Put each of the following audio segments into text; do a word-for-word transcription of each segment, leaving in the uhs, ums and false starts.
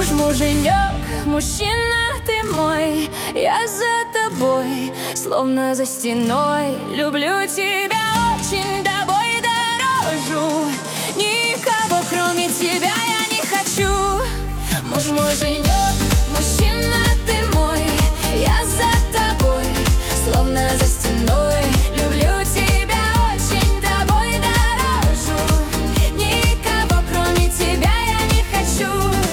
Муж-муженек, мужчина ты мой, я за тобой, словно за стеной. Люблю тебя очень, тобой дорожу, никого кроме тебя я не хочу. Муж-муженек, мужчина ты мой, я за тобой, словно за стеной. Люблю тебя очень, тобой дорожу, никого кроме тебя я не хочу.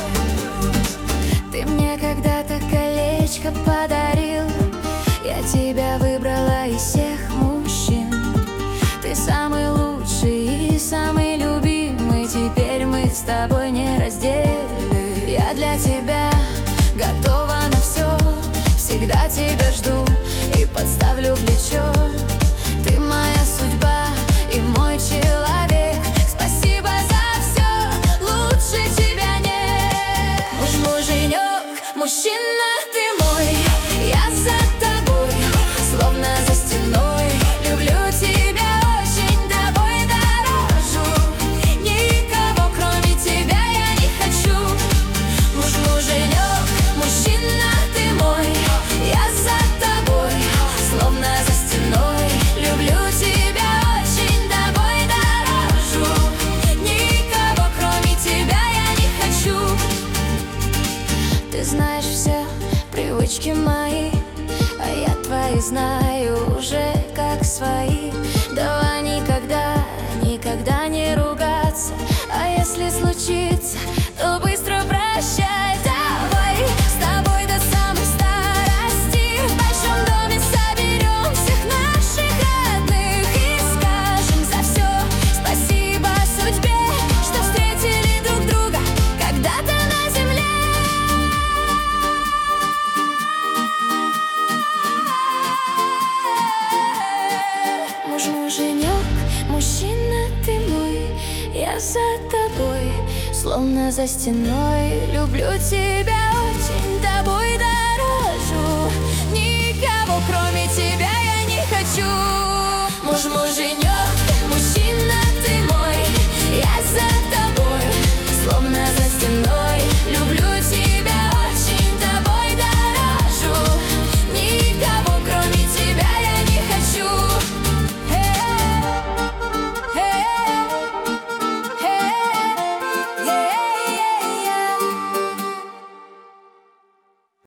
Ты мне когда-то колечко подарил, я тебя выбрала из всех мужчин. Ты самый лучший и самый любимый, теперь мы с тобой нераздельны. Я для тебя готова на все, всегда тебя жду и подставлю плечо. Ты моя судьба и мой человек, спасибо за все, лучше тебя нет. Муж-муженек, мужчина ты мой, я за тобой, словно за стеной. Люблю тебя очень, тобой дорожу, никого кроме тебя я не хочу. Муж-муженек, мужчина ты мой, я за тобой, словно за стеной. Люблю тебя очень, тобой дорожу, никого кроме тебя я не хочу. Ты знаешь все привычки мои, а я твои знаю уже как свои. Давай никогда, никогда не ругаться, а если случится, то быстро прощай. Давай с тобой до самой старости в большом доме соберем всех наших родных и скажем за все спасибо судьбе, что встретили друг друга когда-то на земле. Муж-муженек, мужчина ты мой, я за тобой, словно за стеной. Люблю тебя очень, тобой дорожу, никого кроме тебя я не хочу. Муж-муженек.